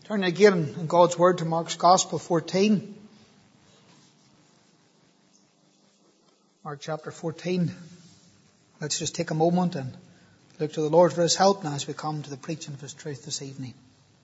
Turn again in God's Word to Mark's Gospel 14. Mark chapter 14. Let's just take a moment and look to the Lord for His help now as we come to the preaching of His truth this evening.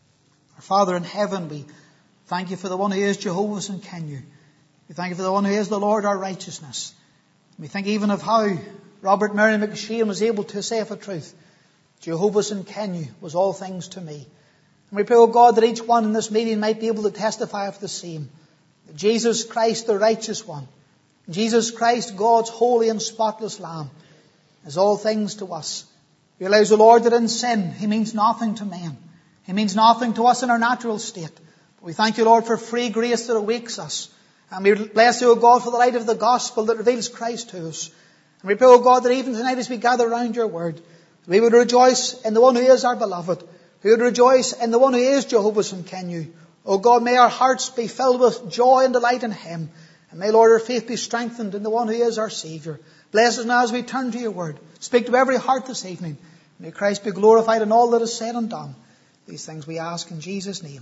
Our Father in heaven, we thank You for the one who is Jehovah's and Kenu. We thank You for the one who is the Lord our righteousness. We think even of how Robert Mary McShane was able to say of a truth, Jehovah's and Kenu was all things to me. And we pray, O God, that each one in this meeting might be able to testify of the same. That Jesus Christ, the righteous one, Jesus Christ, God's holy and spotless Lamb, is all things to us. Realize, O Lord, that in sin He means nothing to man. He means nothing to us in our natural state. But we thank You, Lord, for free grace that awakes us. And we bless You, O God, for the light of the gospel that reveals Christ to us. And we pray, O God, that even tonight as we gather around Your word, we would rejoice in the one who is our beloved. We would rejoice in the one who is Jehovah's and Kenu. O God, may our hearts be filled with joy and delight in Him. And may, Lord, our faith be strengthened in the one who is our Saviour. Bless us now as we turn to Your word. Speak to every heart this evening. May Christ be glorified in all that is said and done. These things we ask in Jesus' name.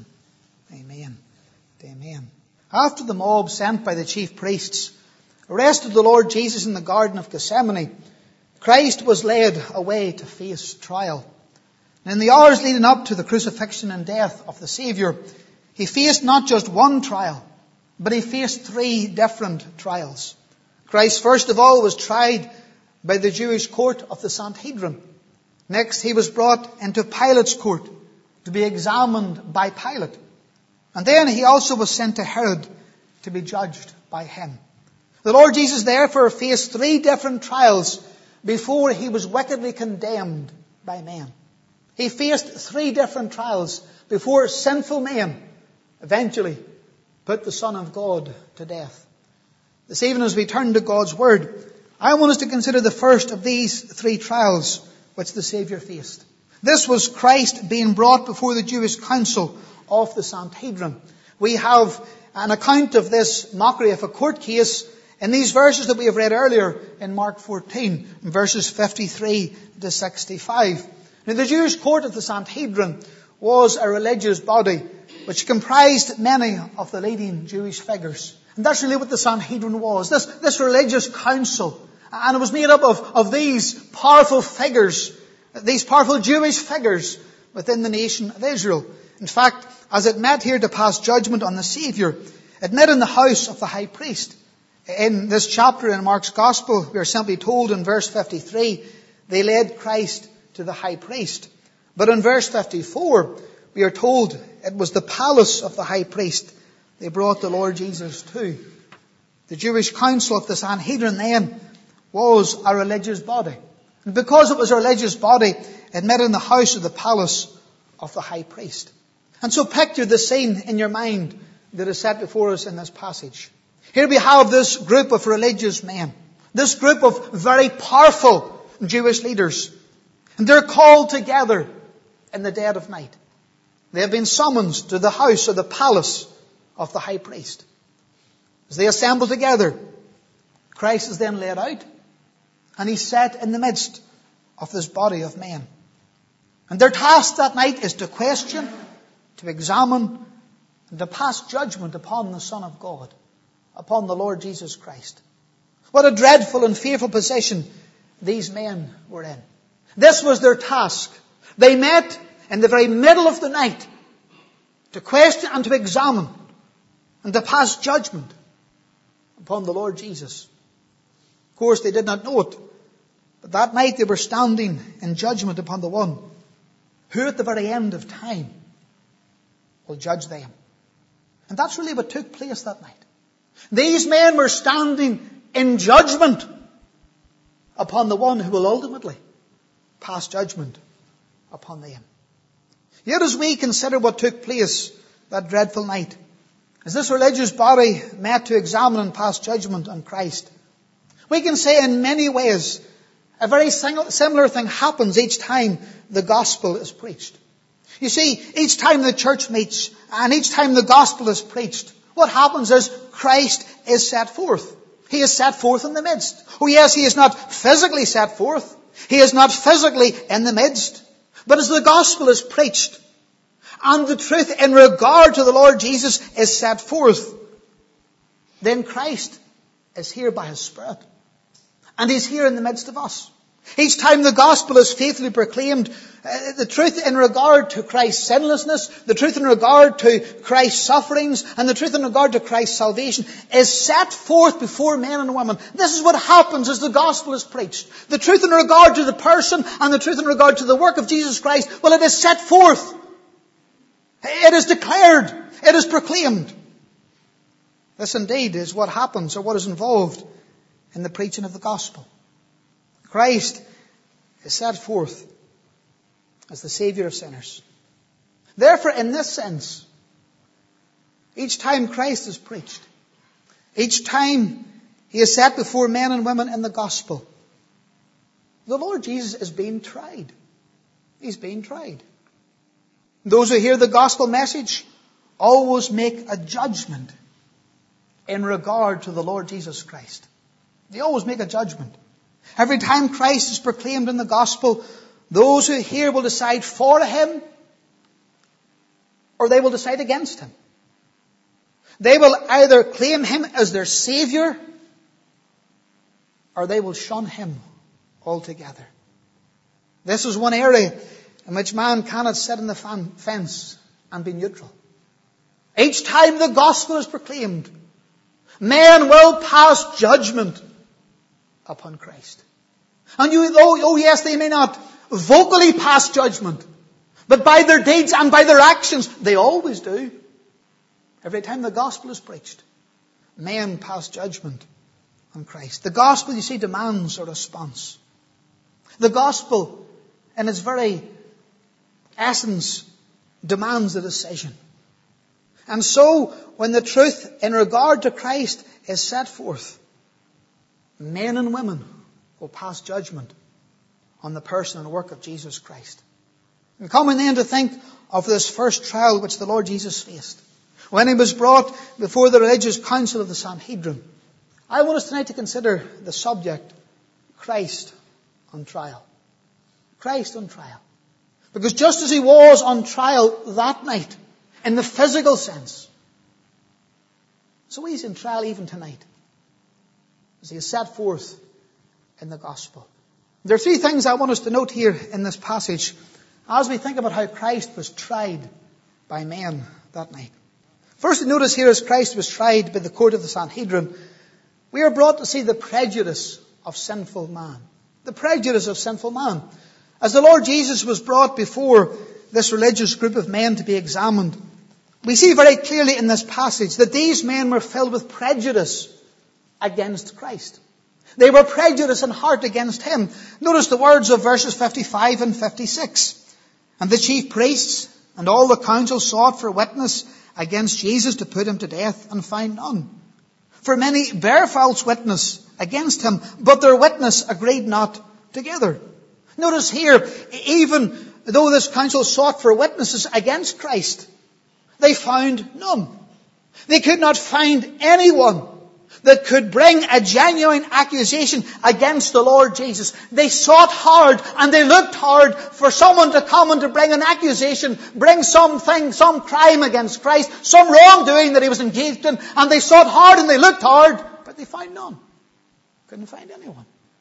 Amen. Amen. After the mob sent by the chief priests arrested the Lord Jesus in the Garden of Gethsemane, Christ was led away to face trial. And in the hours leading up to the crucifixion and death of the Saviour, He faced not just one trial, but He faced three different trials. Christ, first of all, was tried by the Jewish court of the Sanhedrin. Next, He was brought into Pilate's court to be examined by Pilate. And then He also was sent to Herod to be judged by him. The Lord Jesus therefore faced three different trials before He was wickedly condemned by men. He faced three different trials before sinful men eventually put the Son of God to death. This evening, as we turn to God's Word, I want us to consider the first of these three trials which the Saviour faced. This was Christ being brought before the Jewish council of the Sanhedrin. We have an account of this mockery of a court case in these verses that we have read earlier in Mark 14, in verses 53 to 65. Now, the Jewish court of the Sanhedrin was a religious body which comprised many of the leading Jewish figures. And that's really what the Sanhedrin was, this religious council. And it was made up of these powerful figures, these powerful Jewish figures within the nation of Israel. In fact, as it met here to pass judgment on the Saviour, it met in the house of the high priest. In this chapter in Mark's Gospel, we are simply told in verse 53, they led Christ to the high priest. But in verse 54, we are told it was the palace of the high priest they brought the Lord Jesus to. The Jewish council of the Sanhedrin then was a religious body. And because it was a religious body, it met in the house of the palace of the high priest. And so picture the scene in your mind that is set before us in this passage. Here we have this group of religious men, this group of very powerful Jewish leaders. And they're called together in the dead of night. They have been summoned to the house or the palace of the high priest. As they assemble together, Christ is then led out and He's set in the midst of this body of men. And their task that night is to question, to examine, and to pass judgment upon the Son of God, upon the Lord Jesus Christ. What a dreadful and fearful position these men were in. This was their task. They met in the very middle of the night to question and to examine and to pass judgment upon the Lord Jesus. Of course, they did not know it, but that night they were standing in judgment upon the one who at the very end of time will judge them. And that's really what took place that night. These men were standing in judgment upon the one who will ultimately pass judgment upon them. Yet as we consider what took place that dreadful night, as this religious body met to examine and pass judgment on Christ, we can say in many ways a very similar thing happens each time the gospel is preached. You see, each time the church meets and each time the gospel is preached, what happens is Christ is set forth. He is set forth in the midst. Oh yes, He is not physically set forth. He is not physically in the midst. But as the gospel is preached, and the truth in regard to the Lord Jesus is set forth, then Christ is here by His Spirit. And He's here in the midst of us. Each time the gospel is faithfully proclaimed, the truth in regard to Christ's sinlessness, the truth in regard to Christ's sufferings, and the truth in regard to Christ's salvation is set forth before men and women. This is what happens as the gospel is preached. The truth in regard to the person and the truth in regard to the work of Jesus Christ, well, it is set forth. It is declared. It is proclaimed. This indeed is what happens, or what is involved in the preaching of the gospel. Christ is set forth as the Saviour of sinners. Therefore, in this sense, each time Christ is preached, each time He is set before men and women in the gospel, the Lord Jesus is being tried. He's being tried. Those who hear the gospel message always make a judgment in regard to the Lord Jesus Christ. They always make a judgment. Every time Christ is proclaimed in the gospel, those who hear will decide for Him or they will decide against Him. They will either claim Him as their Saviour or they will shun Him altogether. This is one area in which man cannot sit on the fence and be neutral. Each time the gospel is proclaimed, men will pass judgment upon Christ. And yes, they may not vocally pass judgment, but by their deeds and by their actions, they always do. Every time the gospel is preached, men pass judgment on Christ. The gospel, you see, demands a response. The gospel, in its very essence, demands a decision. And so, when the truth in regard to Christ is set forth, men and women will pass judgment on the person and work of Jesus Christ. And coming then to think of this first trial which the Lord Jesus faced, when He was brought before the religious council of the Sanhedrin, I want us tonight to consider the subject, Christ on trial. Christ on trial. Because just as He was on trial that night, in the physical sense, so He's in trial even tonight, as He is set forth in the gospel. There are three things I want us to note here in this passage as we think about how Christ was tried by men that night. First, notice here as Christ was tried by the court of the Sanhedrin, we are brought to see the prejudice of sinful man. The prejudice of sinful man. As the Lord Jesus was brought before this religious group of men to be examined, we see very clearly in this passage that these men were filled with prejudice against Christ. They were prejudiced in heart against Him. Notice the words of verses 55 and 56. And the chief priests and all the council sought for a witness against Jesus to put Him to death, and found none. For many bare false witness against Him, but their witness agreed not together. Notice here, even though this council sought for witnesses against Christ, they found none. They could not find anyone that could bring a genuine accusation against the Lord Jesus. They sought hard and they looked hard for someone to come and to bring an accusation, bring something, some crime against Christ, some wrongdoing that He was engaged in, and they sought hard and they looked hard, but they found none. Couldn't find anyone.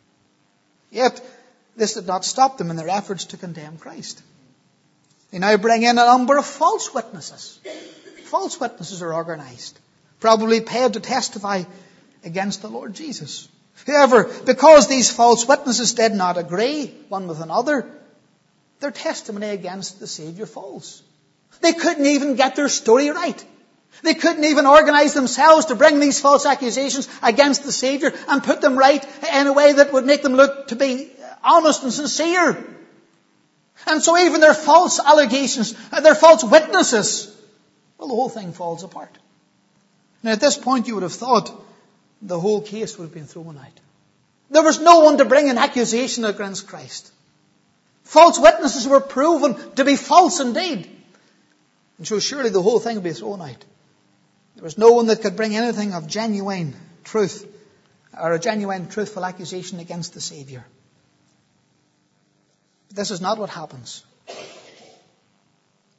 Yet, this did not stop them in their efforts to condemn Christ. They now bring in a number of false witnesses. False witnesses are organized, probably paid to testify against the Lord Jesus. However, because these false witnesses did not agree one with another, their testimony against the Saviour falls. They couldn't even get their story right. They couldn't even organize themselves to bring these false accusations against the Saviour and put them right in a way that would make them look to be honest and sincere. And so even their false allegations, their false witnesses, well, the whole thing falls apart. Now at this point you would have thought the whole case would have been thrown out. There was no one to bring an accusation against Christ. False witnesses were proven to be false indeed. And so surely the whole thing would be thrown out. There was no one that could bring anything of genuine truth or a genuine truthful accusation against the Saviour. But this is not what happens.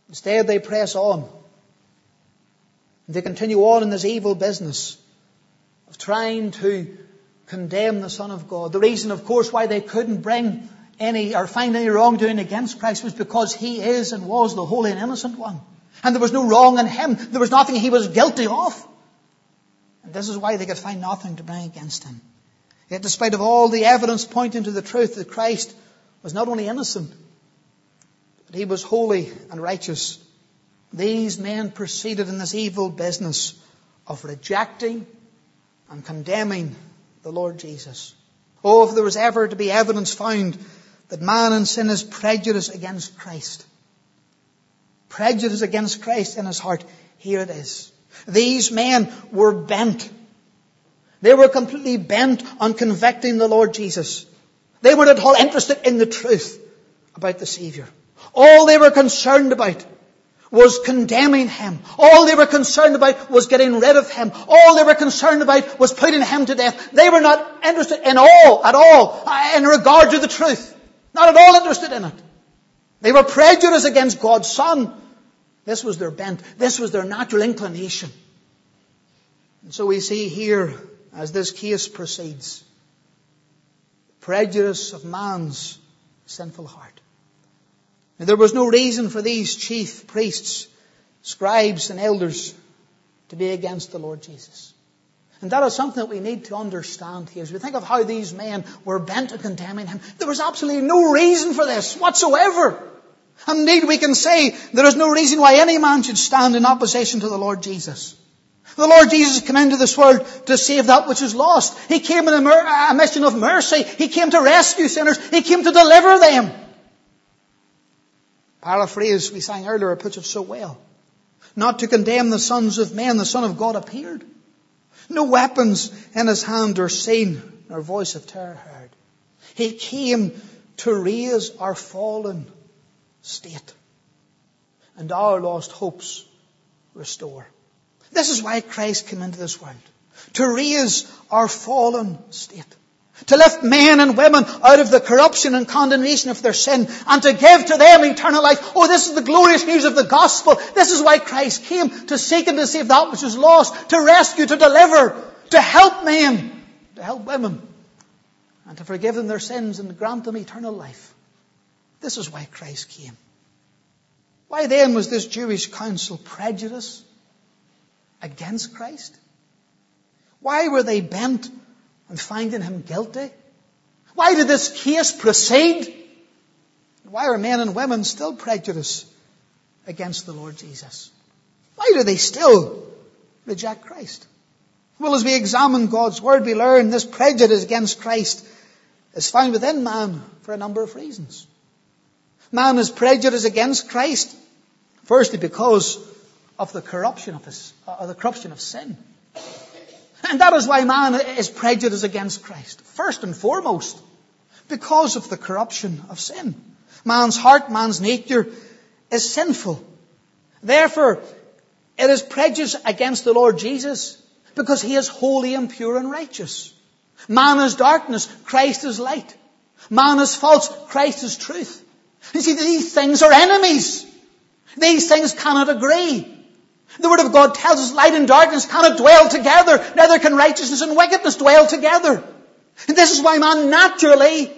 Instead, they press on. They continue on in this evil business of trying to condemn the Son of God. The reason, of course, why they couldn't bring any or find any wrongdoing against Christ was because He is and was the holy and innocent one. And there was no wrong in Him. There was nothing He was guilty of. And this is why they could find nothing to bring against Him. Yet despite of all the evidence pointing to the truth that Christ was not only innocent, but He was holy and righteous, these men proceeded in this evil business of rejecting and condemning the Lord Jesus. Oh, if there was ever to be evidence found that man in sin is prejudiced against Christ, prejudice against Christ in his heart, here it is. These men were bent. They were completely bent on convicting the Lord Jesus. They weren't at all interested in the truth about the Savior. All they were concerned about was condemning Him. All they were concerned about was getting rid of Him. All they were concerned about was putting Him to death. They were not interested at all, in regard to the truth. Not at all interested in it. They were prejudiced against God's Son. This was their bent. This was their natural inclination. And so we see here, as this case proceeds, the prejudice of man's sinful heart. Now, there was no reason for these chief priests, scribes and elders to be against the Lord Jesus. And that is something that we need to understand here. As we think of how these men were bent on condemning Him, there was absolutely no reason for this whatsoever. And indeed, we can say there is no reason why any man should stand in opposition to the Lord Jesus. The Lord Jesus came into this world to save that which is lost. He came in a mission of mercy. He came to rescue sinners. He came to deliver them. Paraphrase we sang earlier puts it so well. Not to condemn the sons of men, the Son of God appeared. No weapons in His hand are seen, nor voice of terror heard. He came to raise our fallen state and our lost hopes restore. This is why Christ came into this world. To raise our fallen state. To lift men and women out of the corruption and condemnation of their sin and to give to them eternal life. Oh, this is the glorious news of the gospel. This is why Christ came, to seek and to save that which is lost, to rescue, to deliver, to help men, to help women, and to forgive them their sins and grant them eternal life. This is why Christ came. Why then was this Jewish council prejudiced against Christ? Why were they bent on finding Him guilty? Why did this case proceed? Why are men and women still prejudiced against the Lord Jesus? Why do they still reject Christ? Well, as we examine God's Word, we learn this prejudice against Christ is found within man for a number of reasons. Man is prejudiced against Christ, firstly because of the corruption of sin. And that is why man is prejudiced against Christ. First and foremost, because of the corruption of sin. Man's heart, man's nature is sinful. Therefore, it is prejudiced against the Lord Jesus because He is holy and pure and righteous. Man is darkness, Christ is light. Man is false, Christ is truth. You see, these things are enemies. These things cannot agree. The Word of God tells us light and darkness cannot dwell together. Neither can righteousness and wickedness dwell together. And this is why man naturally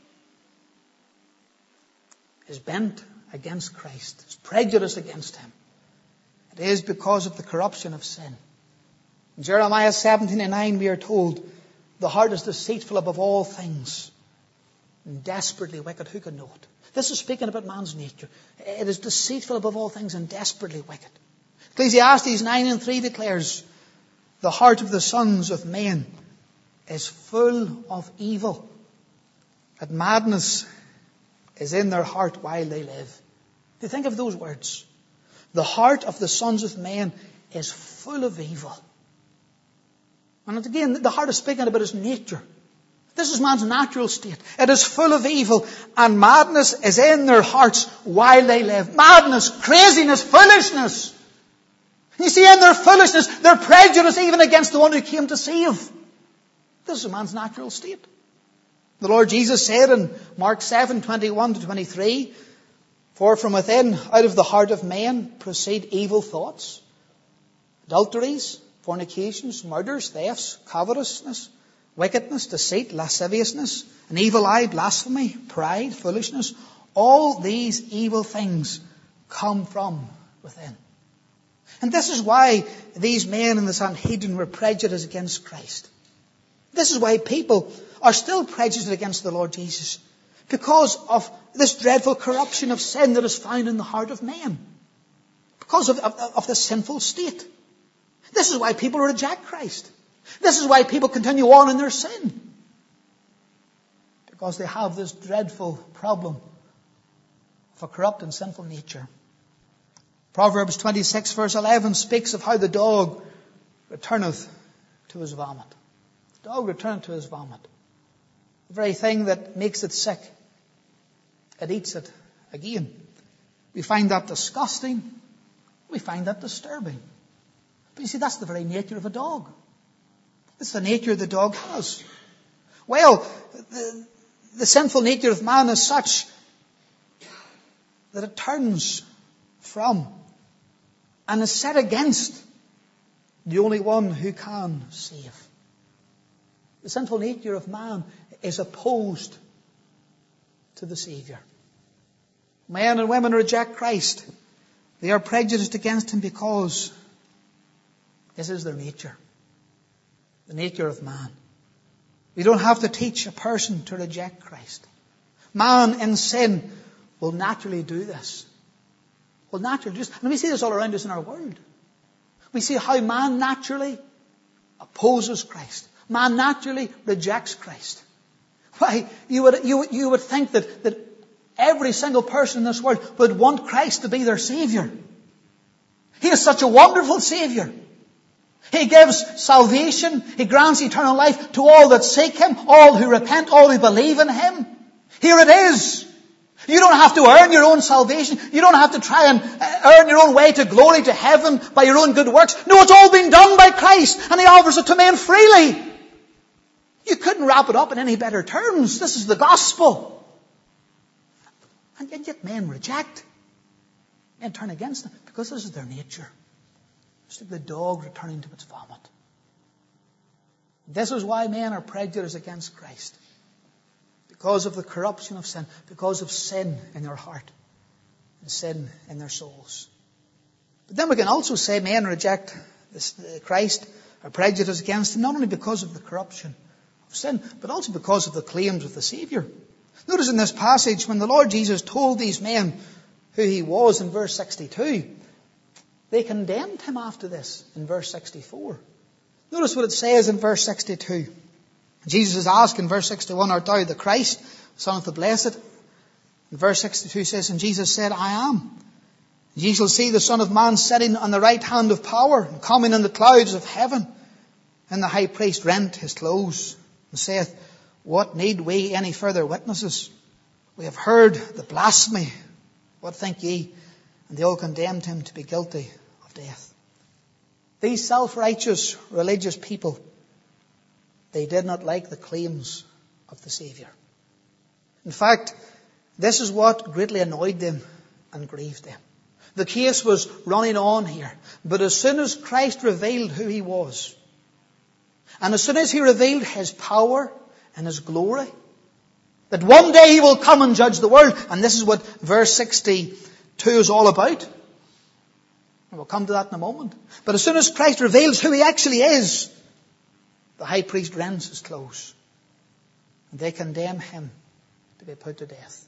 is bent against Christ, is prejudiced against Him. It is because of the corruption of sin. In Jeremiah 17:9 we are told, the heart is deceitful above all things and desperately wicked. Who can know it? This is speaking about man's nature. It is deceitful above all things and desperately wicked. Ecclesiastes 9:3 declares, the heart of the sons of men is full of evil, that madness is in their heart while they live. You think of those words. The heart of the sons of men is full of evil. And again, the heart is speaking about his nature. This is man's natural state. It is full of evil, and madness is in their hearts while they live. Madness, craziness, foolishness. You see, in their foolishness, they're prejudiced even against the one who came to save. This is a man's natural state. The Lord Jesus said in Mark 7:21-23, For from within, out of the heart of man, proceed evil thoughts, adulteries, fornications, murders, thefts, covetousness, wickedness, deceit, lasciviousness, an evil eye, blasphemy, pride, foolishness. All these evil things come from within. And this is why these men in the Sanhedrin were prejudiced against Christ. This is why people are still prejudiced against the Lord Jesus. Because of this dreadful corruption of sin that is found in the heart of man. Because of the sinful state. This is why people reject Christ. This is why people continue on in their sin. Because they have this dreadful problem of a corrupt and sinful nature. Proverbs 26 verse 11 speaks of how the dog returneth to his vomit. The dog returneth to his vomit. The very thing that makes it sick, it eats it again. We find that disgusting. We find that disturbing. But you see, that's the very nature of a dog. It's the nature the dog has. Well, the sinful nature of man is such that it turns from and is set against the only one who can save. The sinful nature of man is opposed to the Saviour. Men and women reject Christ. They are prejudiced against Him because this is their nature. The nature of man. We don't have to teach a person to reject Christ. Man in sin will naturally do this. Will naturally do this. And we see this all around us in our world. We see how man naturally opposes Christ. Man naturally rejects Christ. Why? You would think that every single person in this world would want Christ to be their Saviour. He is such a wonderful Saviour. He gives salvation. He grants eternal life to all that seek Him, all who repent, all who believe in Him. Here it is. You don't have to earn your own salvation. You don't have to try and earn your own way to glory, to heaven by your own good works. No, it's all been done by Christ, and He offers it to men freely. You couldn't wrap it up in any better terms. This is the gospel. And yet men reject. Men turn against Him because this is their nature. It's like the dog returning to its vomit. This is why men are prejudiced against Christ. Because of the corruption of sin. Because of sin in their heart. And sin in their souls. But then we can also say men reject Christ, are prejudiced against Him, not only because of the corruption of sin, but also because of the claims of the Saviour. Notice in this passage, when the Lord Jesus told these men who He was in verse 62, they condemned Him after this in verse 64. Notice what it says in verse 62. Jesus is asked in verse 61, art thou the Christ, Son of the Blessed? And verse 62 says, and Jesus said, I am. And ye shall see the Son of Man sitting on the right hand of power, and coming in the clouds of heaven. And the high priest rent his clothes, and saith, what need we any further witnesses? We have heard the blasphemy. What think ye? And they all condemned Him to be guilty of death. These self-righteous religious people, they did not like the claims of the Saviour. In fact, this is what greatly annoyed them and grieved them. The case was running on here. But as soon as Christ revealed who He was, and as soon as He revealed His power and His glory, that one day He will come and judge the world, and this is what verse 62 is all about. And we'll come to that in a moment. But as soon as Christ reveals who He actually is, the high priest rends his clothes. And they condemn Him to be put to death.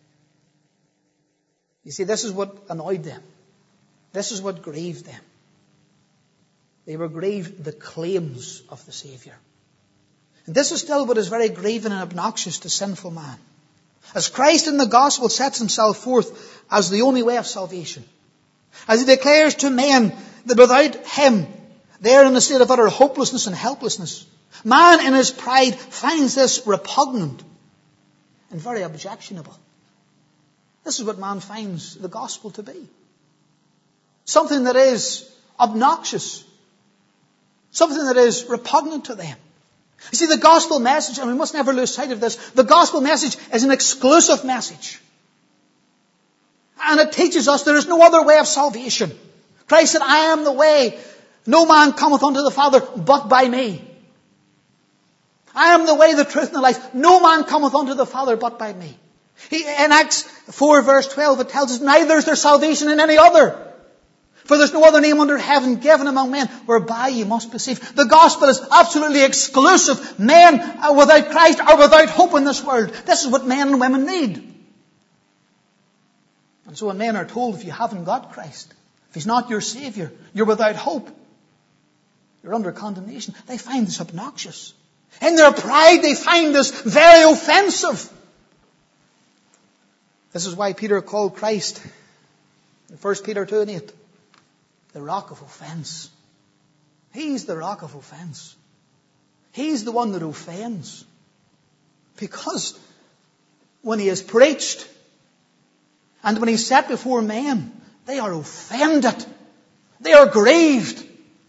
You see, this is what annoyed them. This is what grieved them. They were grieved the claims of the Saviour. And this is still what is very grieving and obnoxious to sinful man. As Christ in the gospel sets Himself forth as the only way of salvation. As He declares to men that without Him, they are in a state of utter hopelessness and helplessness. Man in his pride finds this repugnant and very objectionable. This is what man finds the gospel to be. Something that is obnoxious. Something that is repugnant to them. You see, the gospel message, and we must never lose sight of this, the gospel message is an exclusive message. And it teaches us there is no other way of salvation. Christ said, I am the way. No man cometh unto the Father but by me. I am the way, the truth, and the life. No man cometh unto the Father but by me. In Acts 4 verse 12 it tells us, neither is there salvation in any other. For there's no other name under heaven given among men whereby you must be saved. The gospel is absolutely exclusive. Men without Christ are without hope in this world. This is what men and women need. And so when men are told, if you haven't got Christ, if He's not your Savior, you're without hope, you're under condemnation, they find this obnoxious. In their pride, they find this very offensive. This is why Peter called Christ, in 1 Peter 2:8, the rock of offense. He's the rock of offense. He's the one that offends. Because when He is preached and when He's set before men, they are offended. They are grieved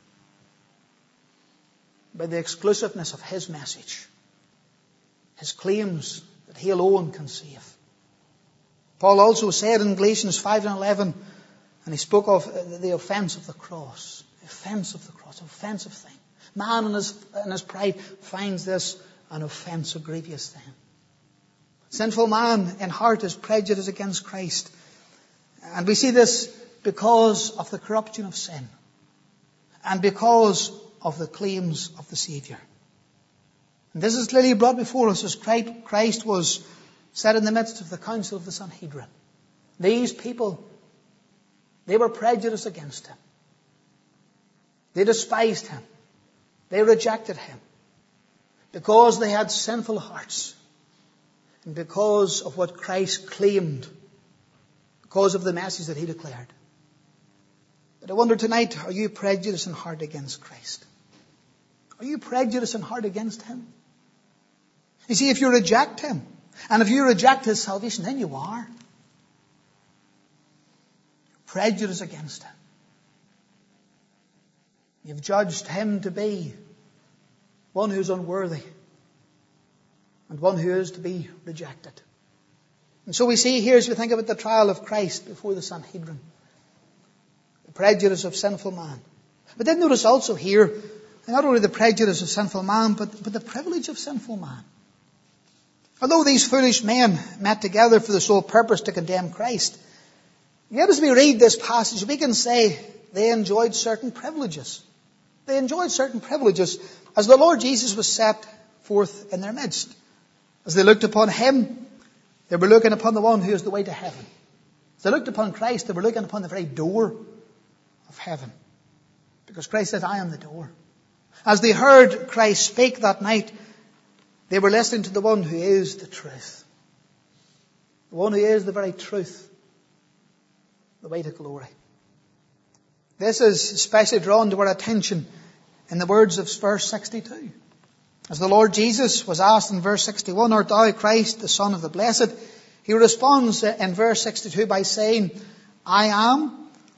by the exclusiveness of His message. His claims that He alone can save. Paul also said in Galatians 5:11, and he spoke of the offence of the cross. The offence of the cross, offensive thing. Man in his pride finds this an offence, a grievous thing. Sinful man in heart is prejudiced against Christ. And we see this because of the corruption of sin. And because of the claims of the Saviour. And this is clearly brought before us as Christ was set in the midst of the council of the Sanhedrin. These people, they were prejudiced against Him. They despised Him. They rejected Him. Because they had sinful hearts. And because of what Christ claimed. Because of the message that He declared. But I wonder tonight, are you prejudiced in heart against Christ? Are you prejudiced in heart against Him? You see, if you reject Him, and if you reject His salvation, then you are prejudiced against Him. You've judged Him to be one who's unworthy and one who is to be rejected. And so we see here, as we think about the trial of Christ before the Sanhedrin, the prejudice of sinful man. But then notice also here, not only the prejudice of sinful man, but the privilege of sinful man. Although these foolish men met together for the sole purpose to condemn Christ, yet as we read this passage, we can say they enjoyed certain privileges. They enjoyed certain privileges as the Lord Jesus was set forth in their midst. As they looked upon Him, they were looking upon the one who is the way to heaven. As they looked upon Christ, they were looking upon the very door of heaven. Because Christ said, I am the door. As they heard Christ speak that night, they were listening to the one who is the truth. The one who is the very truth. The way to glory. This is especially drawn to our attention in the words of verse 62. As the Lord Jesus was asked in verse 61, art thou Christ, the Son of the Blessed? He responds in verse 62 by saying, I am.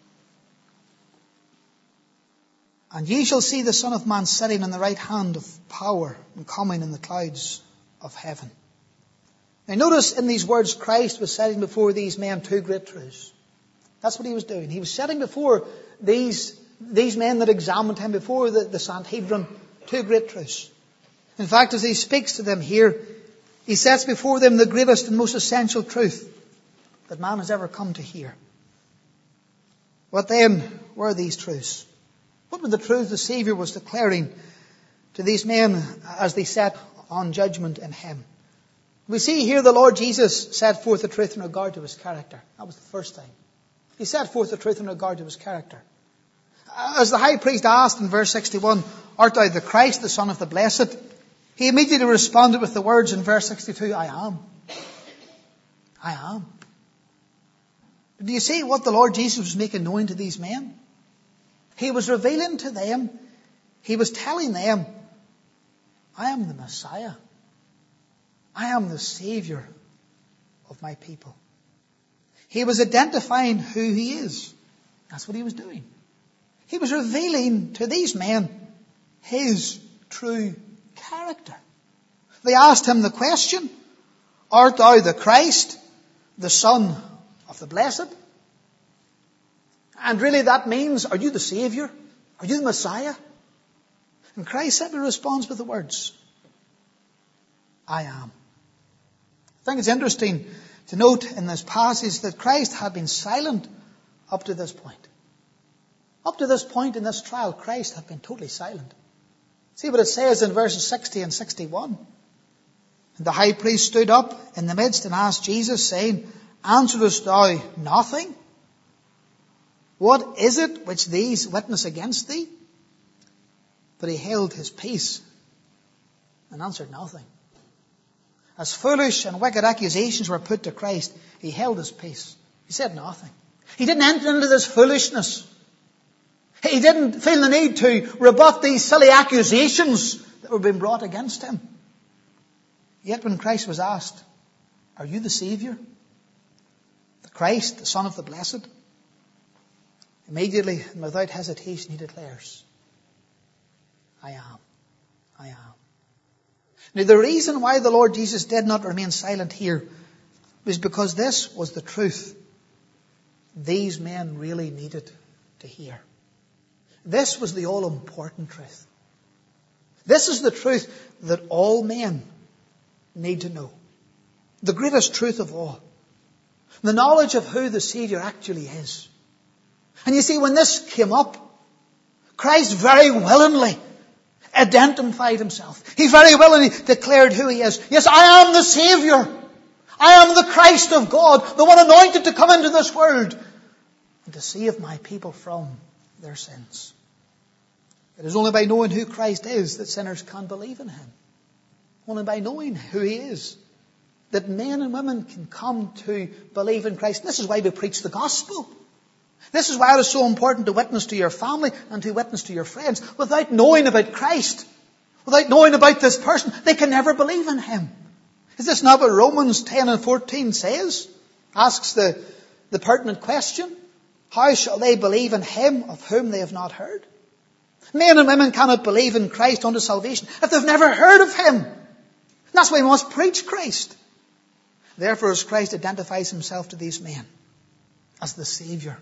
And ye shall see the Son of Man sitting on the right hand of power and coming in the clouds of heaven. Now notice in these words, Christ was setting before these men two great truths. That's what He was doing. He was setting before these men that examined Him, before the Sanhedrin, two great truths. In fact, as He speaks to them here, He sets before them the greatest and most essential truth that man has ever come to hear. What then were these truths? What were the truths the Saviour was declaring to these men as they sat on judgment in Him? We see here the Lord Jesus set forth the truth in regard to His character. That was the first thing. He set forth the truth in regard to His character. As the high priest asked in verse 61, art thou the Christ, the Son of the Blessed? He immediately responded with the words in verse 62, I am. I am. Do you see what the Lord Jesus was making known to these men? He was revealing to them, He was telling them, I am the Messiah. I am the Saviour of my people. He was identifying who He is. That's what He was doing. He was revealing to these men His true character. They asked Him the question, art thou the Christ, the Son of the Blessed? And really that means, are you the Savior? Are you the Messiah? And Christ simply responds with the words, I am. I think it's interesting to note in this passage that Christ had been silent up to this point. Up to this point in this trial, Christ had been totally silent. See what it says in verses 60 and 61. And the high priest stood up in the midst and asked Jesus, saying, Answerest thou nothing? What is it which these witness against thee? But he held his peace and answered nothing. As foolish and wicked accusations were put to Christ, he held his peace. He said nothing. He didn't enter into this foolishness. He didn't feel the need to rebut these silly accusations that were being brought against him. Yet when Christ was asked, are you the Savior? The Christ, the Son of the Blessed? Immediately and without hesitation he declares, I am. I am. Now the reason why the Lord Jesus did not remain silent here was because this was the truth these men really needed to hear. This was the all-important truth. This is the truth that all men need to know. The greatest truth of all. The knowledge of who the Savior actually is. And you see, when this came up, Christ very willingly identified himself. He very willingly declared who he is. Yes, I am the Savior. I am the Christ of God, the one anointed to come into this world and to save my people from their sins. It is only by knowing who Christ is that sinners can believe in him. Only by knowing who he is that men and women can come to believe in Christ. And this is why we preach the gospel. This is why it is so important to witness to your family and to witness to your friends. Without knowing about Christ, without knowing about this person, they can never believe in him. Is this not what Romans 10 and 14 says? Asks the pertinent question. How shall they believe in him of whom they have not heard? Men and women cannot believe in Christ unto salvation if they've never heard of him. And that's why we must preach Christ. Therefore, as Christ identifies himself to these men as the Savior,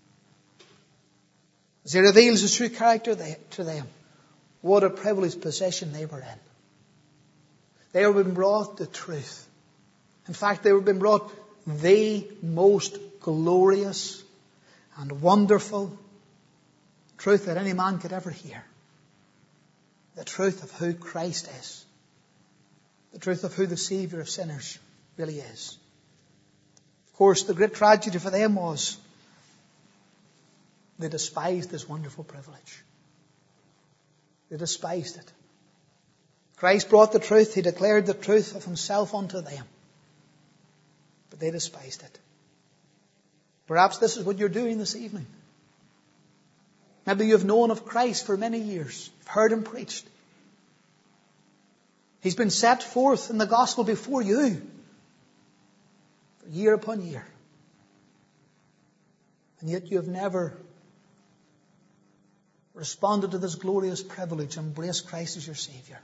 as he reveals his true character to them, what a privileged position they were in. They were being brought the truth. In fact, they were being brought the most glorious and wonderful truth that any man could ever hear. The truth of who Christ is. The truth of who the Savior of sinners really is. Of course, the great tragedy for them was they despised this wonderful privilege. They despised it. Christ brought the truth. He declared the truth of himself unto them. But they despised it. Perhaps this is what you're doing this evening. Maybe you've known of Christ for many years. You've heard him preached. He's been set forth in the gospel before you. Year upon year. And yet you have never responded to this glorious privilege, embraced Christ as your Savior.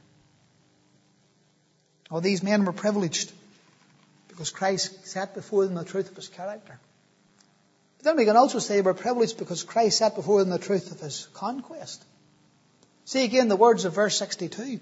Oh, these men were privileged because Christ set before them the truth of his character. But then we can also say they were privileged because Christ set before them the truth of his conquest. See again the words of verse 62.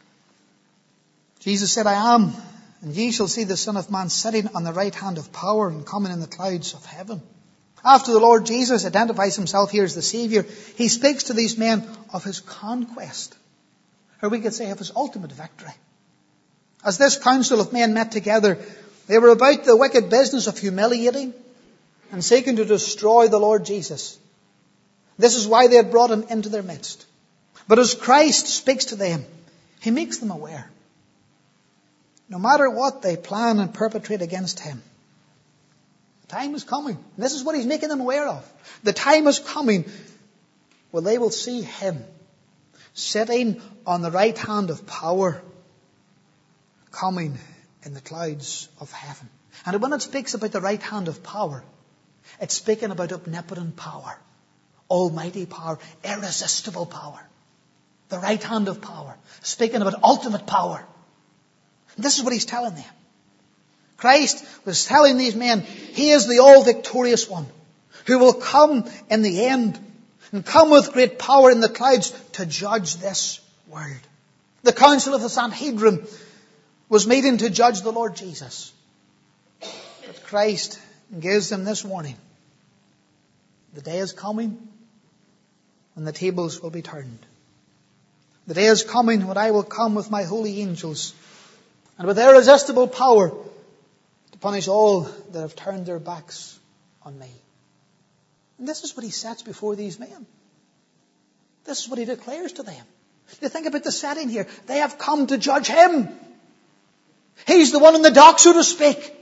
Jesus said, I am, and ye shall see the Son of Man sitting on the right hand of power and coming in the clouds of heaven. After the Lord Jesus identifies himself here as the Savior, he speaks to these men of his conquest. Or we could say of his ultimate victory. As this council of men met together, they were about the wicked business of humiliating and seeking to destroy the Lord Jesus. This is why they had brought him into their midst. But as Christ speaks to them, he makes them aware. No matter what they plan and perpetrate against him, the time is coming. And this is what he's making them aware of. The time is coming where they will see him sitting on the right hand of power, coming in the clouds of heaven. And when it speaks about the right hand of power, it's speaking about omnipotent power, almighty power, irresistible power. The right hand of power, speaking about ultimate power. And this is what he's telling them. Christ was telling these men, he is the all-victorious one who will come in the end and come with great power in the clouds to judge this world. The council of the Sanhedrin was meeting to judge the Lord Jesus. But Christ gives them this warning. The day is coming when the tables will be turned. The day is coming when I will come with my holy angels and with irresistible power to punish all that have turned their backs on me. And this is what he sets before these men. This is what he declares to them. You think about the setting here. They have come to judge him. He's the one in the dock, so to speak.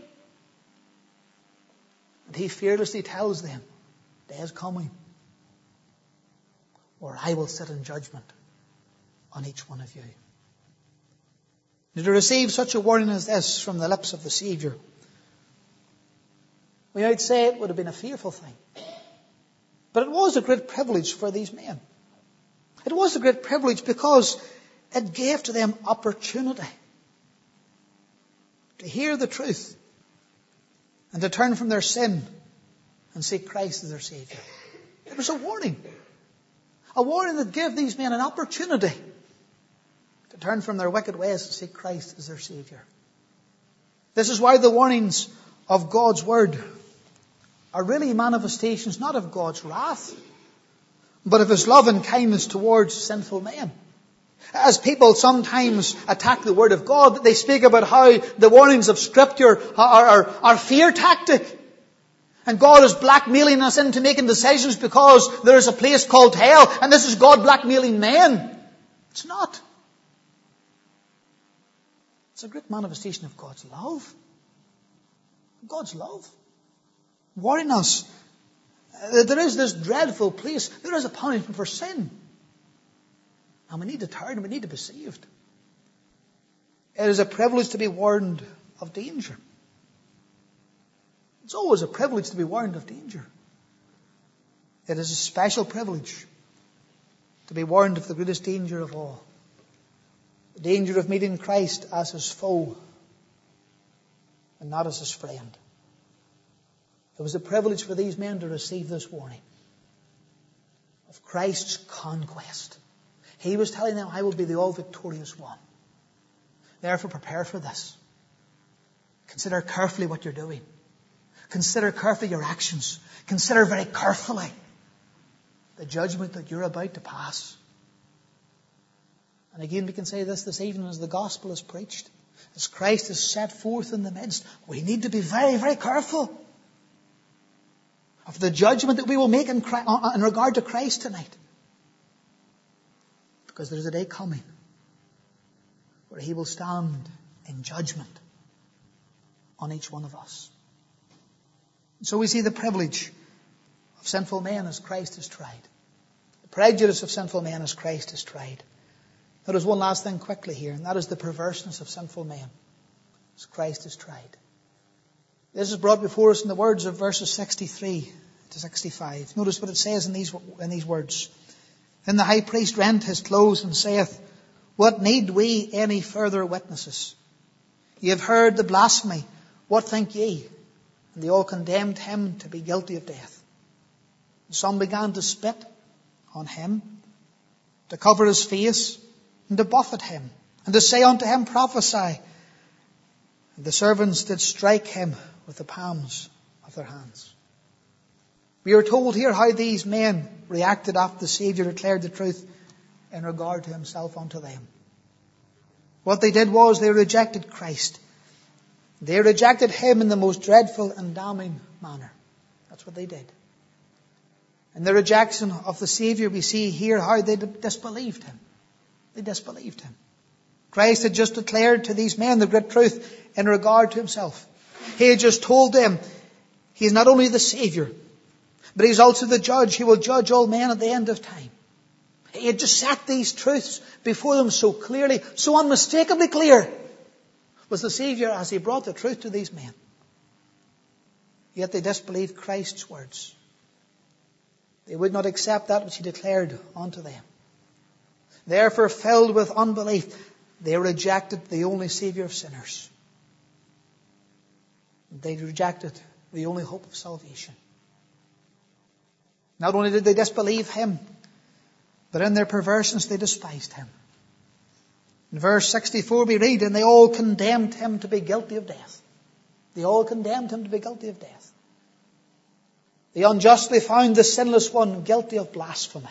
And he fearlessly tells them, the day is coming where I will sit in judgment on each one of you. Now, to receive such a warning as this from the lips of the Saviour, we might say it would have been a fearful thing. But it was a great privilege for these men. It was a great privilege because it gave to them opportunity to hear the truth and to turn from their sin and seek Christ as their Saviour. It was a warning that gave these men an opportunity to turn from their wicked ways and seek Christ as their Saviour. This is why the warnings of God's Word are really manifestations not of God's wrath, but of His love and kindness towards sinful men. As people sometimes attack the Word of God, they speak about how the warnings of Scripture are fear tactic. And God is blackmailing us into making decisions because there is a place called hell, and this is God blackmailing men. It's not. It's a great manifestation of God's love. God's love. Warning us that there is this dreadful place. There is a punishment for sin. And we need to turn and we need to be saved. It is a privilege to be warned of danger. It's always a privilege to be warned of danger. It is a special privilege to be warned of the greatest danger of all. The danger of meeting Christ as His foe and not as His friend. It was a privilege for these men to receive this warning of Christ's conquest. He was telling them, I will be the all-victorious one. Therefore, prepare for this. Consider carefully what you're doing. Consider carefully your actions. Consider very carefully the judgment that you're about to pass. And again, we can say this evening as the gospel is preached, as Christ is set forth in the midst, we need to be very, very careful of the judgment that we will make in regard to Christ tonight. Because there's a day coming where He will stand in judgment on each one of us. And so we see the privilege of sinful men as Christ is tried. The prejudice of sinful men as Christ is tried. There is one last thing quickly here, and that is the perverseness of sinful men as Christ is tried. This is brought before us in the words of verses 63 to 65. Notice what it says in these words. Then the high priest rent his clothes and saith, What need we any further witnesses? Ye have heard the blasphemy. What think ye? And they all condemned him to be guilty of death. And some began to spit on him, to cover his face, and to buffet him, and to say unto him, Prophesy. And the servants did strike him with the palms of their hands. We are told here how these men reacted after the Saviour declared the truth in regard to Himself unto them. What they did was they rejected Christ. They rejected Him in the most dreadful and damning manner. That's what they did. In the rejection of the Saviour, we see here how they disbelieved Him. They disbelieved Him. Christ had just declared to these men the great truth in regard to Himself. He had just told them He is not only the Saviour, but He's also the judge. He will judge all men at the end of time. He had just set these truths before them so clearly, so unmistakably clear was the Saviour as He brought the truth to these men. Yet they disbelieved Christ's words. They would not accept that which He declared unto them. Therefore, filled with unbelief, they rejected the only Saviour of sinners. They rejected the only hope of salvation. Not only did they disbelieve him, but in their perverseness they despised him. In verse 64 we read, and they all condemned him to be guilty of death. They all condemned him to be guilty of death. They unjustly found the sinless one guilty of blasphemy.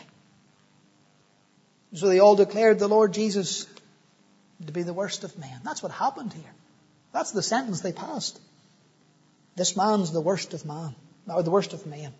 So they all declared the Lord Jesus to be the worst of men. That's what happened here. That's the sentence they passed. This man's the worst of man, or the worst of men.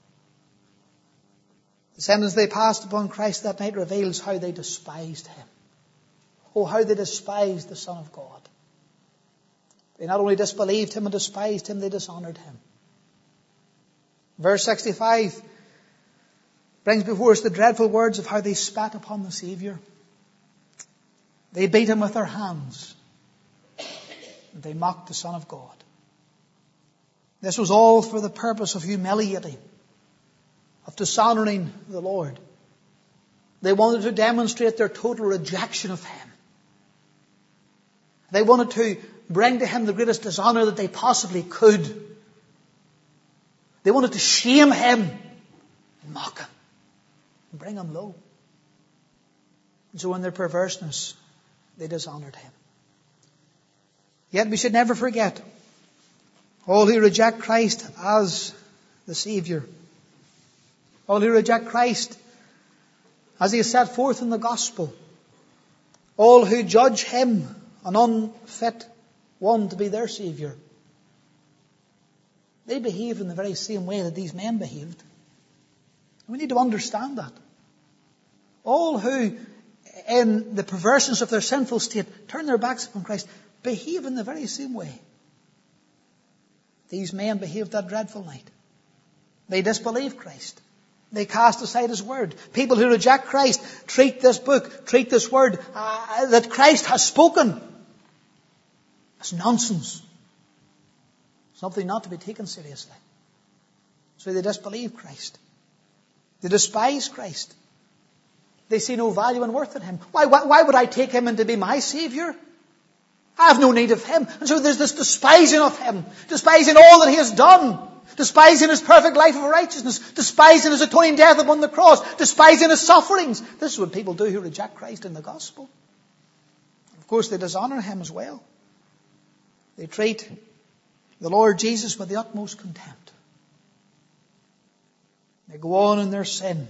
The sentence they passed upon Christ that night reveals how they despised him. Oh, how they despised the Son of God. They not only disbelieved him and despised him, they dishonored him. Verse 65 brings before us the dreadful words of how they spat upon the Saviour. They beat him with their hands. And they mocked the Son of God. This was all for the purpose of humiliating, of dishonouring the Lord. They wanted to demonstrate their total rejection of him. They wanted to bring to him the greatest dishonour that they possibly could. They wanted to shame him and mock him and bring him low. And so in their perverseness, they dishonoured him. Yet we should never forget, all who reject Christ as the Saviour, all who reject Christ as he is set forth in the gospel, all who judge him an unfit one to be their Saviour, they behave in the very same way that these men behaved. And we need to understand that. All who, in the perverseness of their sinful state, turn their backs upon Christ, behave in the very same way. These men behaved that dreadful night. They disbelieve Christ. They cast aside his word. People who reject Christ treat this book, treat this word that Christ has spoken as nonsense. Something not to be taken seriously. So they disbelieve Christ. They despise Christ. They see no value and worth in him. Why would I take him in to be my Saviour? I have no need of him. And so there's this despising of him. Despising all that he has done. Despising his perfect life of righteousness. Despising his atoning death upon the cross. Despising his sufferings. This is what people do who reject Christ in the gospel. Of course, they dishonour him as well. They treat the Lord Jesus with the utmost contempt. They go on in their sin,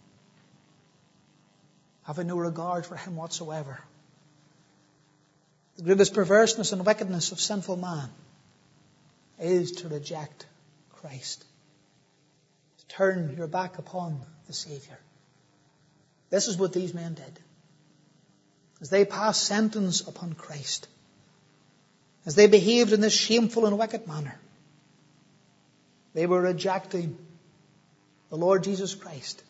having no regard for him whatsoever. The greatest perverseness and wickedness of sinful man is to reject Christ. To turn your back upon the Saviour. This is what these men did. As they passed sentence upon Christ, as they behaved in this shameful and wicked manner, they were rejecting the Lord Jesus Christ.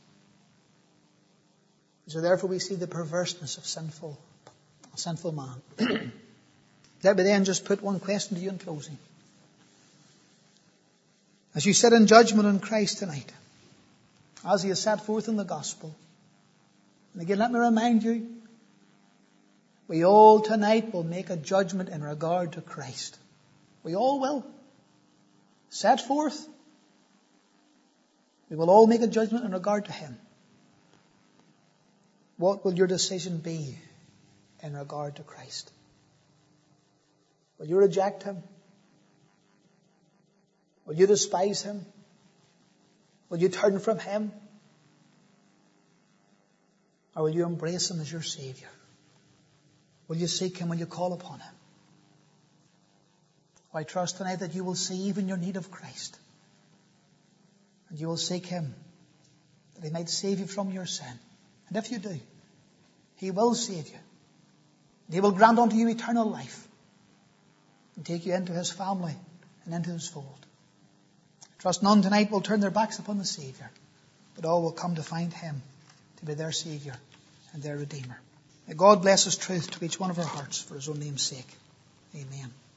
So therefore we see the perverseness of sinful man. Let me then just put one question to you in closing. As you sit in judgment on Christ tonight, as he is set forth in the gospel, and again let me remind you, we all tonight will make a judgment in regard to Christ. We all will. Set forth. We will all make a judgment in regard to him. What will your decision be in regard to Christ? Will you reject him? Will you despise him? Will you turn from him? Or will you embrace him as your Saviour? Will you seek him? Will you call upon him? I trust tonight that you will see even your need of Christ. And you will seek him, that he might save you from your sin. And if you do, he will save you. And he will grant unto you eternal life. And take you into his family and into his fold. I trust none tonight will turn their backs upon the Saviour, but all will come to find him to be their Saviour and their Redeemer. May God bless his truth to each one of our hearts for his own name's sake. Amen.